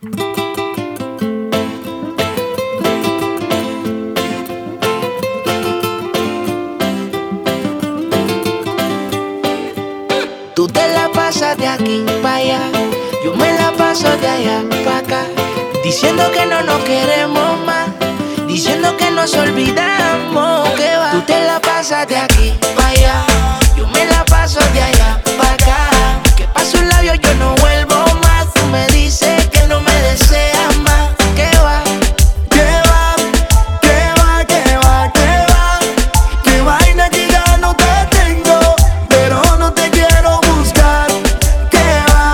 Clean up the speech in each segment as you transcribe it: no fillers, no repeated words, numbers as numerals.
Tú te la pasas de aquí para allá, yo me la paso de allá para acá, diciendo que no nos queremos más, diciendo que nos olvidamos, que va. Tú te la pasas de aquí para allá, yo me la paso de allá para acá, que paso un labio yo no vuelvo más. Tú me dices que no me deseas más, que va. Qué vaina que ya no te tengo, pero no te quiero buscar. Qué va,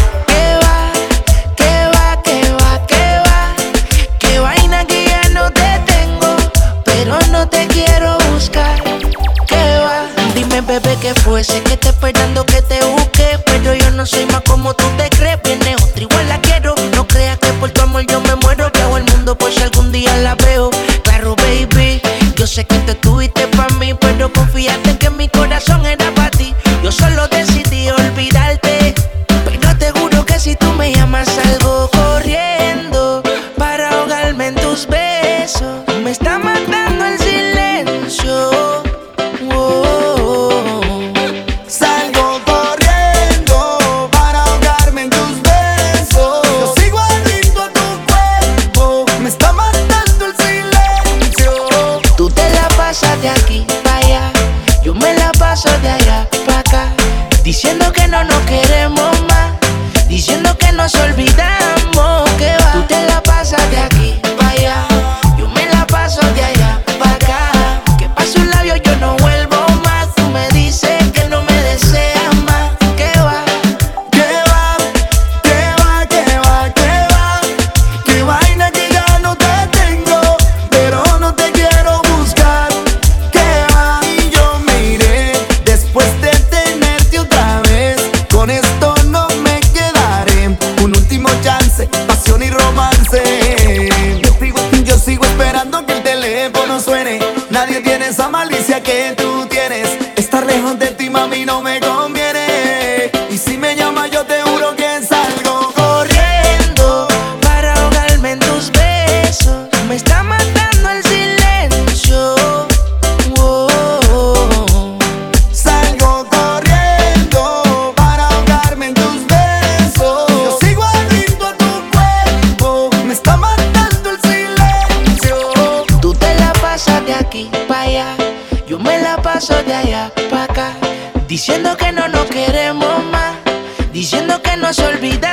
qué vaina que ya no te tengo, pero no te quiero buscar. Qué va. Dime, bebé, qué fue, sé que te esperando que te busque, pero yo no soy más como tú te crees. Viene otra, igual la quiero. No creas que por tu amor yo me muero, que hago el mundo por si algún día la veo. Claro, baby, yo sé que te tuviste pa' mí, pero confiaste en que mi corazón era pa' ti. Yo solo decidí olvidarte, pero te juro que si tú me llamas salgo corriendo para ahogarme en tus besos. Me está matando el silencio. salgo corriendo para ahogarme en tus besos. Yo sigo adicto a tu cuerpo, me está matando el silencio. Tú te la pasas de aquí para allá, yo me la paso de allá para acá, diciendo que no nos queremos más, diciendo que nos olvidamos, que va. Tú te la pasas de aquí para allá, yo me la paso de allá para acá, que paso un labio yo no vuelvo más. Tú me dices que no me deseas más, que va. Qué vaina que ya no te tengo, pero no te quiero buscar. Qué va, y yo me iré después de tenerte otra vez. Con esto no me quedaré, un último chance, pasión y romance. Yo sigo esperando que el teléfono suene, nadie tiene esa malicia que tú tienes. Estar lejos de ti, mami, no me conviene, y si me llamas yo te juro que salgo Corriendo para ahogarme en tus besos, me está matando el silencio. Salgo corriendo para ahogarme en tus besos. Yo sigo adicto a tu cuerpo, me está matando el silencio. Tú te la pasas de aquí para allá, yo me la paso de allá para acá, diciendo que no nos queremos más, diciendo que nos olvidamos.